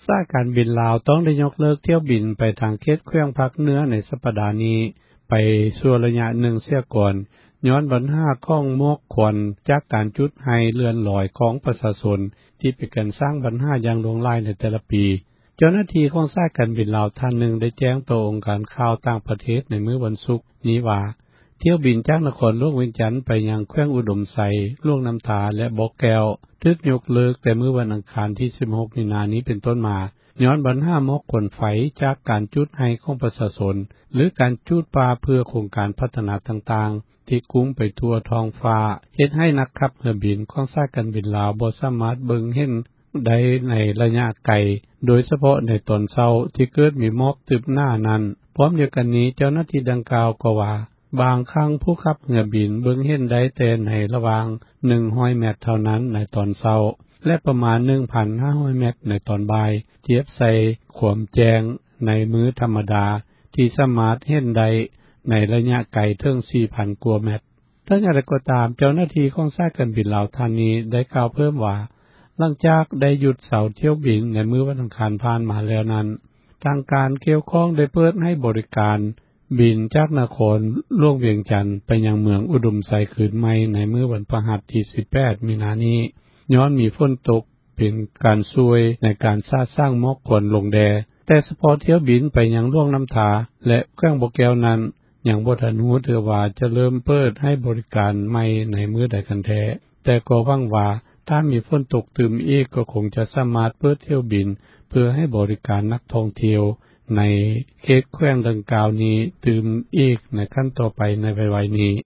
สายการบินลาวต้องได้ยกเลิกเที่ยวบินไปทางเขตแขวงภาคเหนือในสัปดาห์นี้ไปชั่วระยะหนึ่งเสียก่อนย้อนปัญหาของหมอกควันจากการจุดไฮเลื่อนลอยของประชาชนที่เป็นการสร้างปัญหาอย่างลวงลายในแต่ละปีเจ้าหน้าที่ของสายการบินลาวท่านหนึ่งได้แจ้งต่อองค์การข่าวต่างประเทศในมื้อวันศุกร์นี้ว่าเที่ยวบินจากนครหลวงเวียงจันทน์ไปยังแขวงอุดมไซล่วงน้ำทาและบ่อแก้วถูกยกเลิกแต่มื้อวันอังคารที่16มีนานี้เป็นต้นมาย้อนปัญหาหมอกควันไฟจากการจุดไฮของประชาชนหรือการจุดปลาเพื่อโครงการพัฒนาต่างๆที่กุ้งไปทั่วท้องฟ้าเฮ็ดให้นักขับเรือบินของสายการบินลาวบ่สามารถเบิ่งเห็นได้ในระยะไกลโดยเฉพาะในตอนเช้าที่เกิดมีหมอกตึบหน้านั้นพร้อมเดียวกันนี้เจ้าหน้าที่ดังกล่าวก็ว่าบางครั้งผู้ขับเรือบินเบิ่งเห็นได้แต่ในระหว่าง100เมตรเท่านั้นในตอนเช้าและประมาณ 1,500 เมตรในตอนบ่ายเทียบใส่ความแจ้งในมื้อธรรมดาที่สามารถเห็นได้ในระยะไกลถึง 4,000 กว่าเมตรทั้งอย่างไรก็ตามเจ้าหน้าที่ของสายการบินลาวท่านนี้ได้กล่าวเพิ่มว่าหลังจากได้หยุดเสาร์เที่ยวบินในมื้อวันอังคารผ่านมาแล้วนั้นทางการเกี่ยวข้องได้เปิดให้บริการบินจากนครหลวงเวียงจันทน์ไปยังเมืองอุดมไซคืนใหม่ในมื้อวันพฤหัสที่18มีนาคมนี้ย้อนมีฝนตกเป็นการช่วยในการสร้างหมอกควันลงแดแต่เฉพาะเที่ยวบินไปยังล่วงน้ำทาและแขวงบ่อแก้วนั้นยังบ่ทันรู้เทื่อว่าจะเริ่มเปิดให้บริการใหม่ในมื้อใดกันแท้แต่ก็หวังว่าถ้ามีฝนตกตึมอีกก็คงจะสามารถเปิดเที่ยวบินเพื่อให้บริการนักท่องเที่ยวในเขตแขวงดังกล่าวนี้ตึมอีกในขั้นต่อไปในไวๆนี้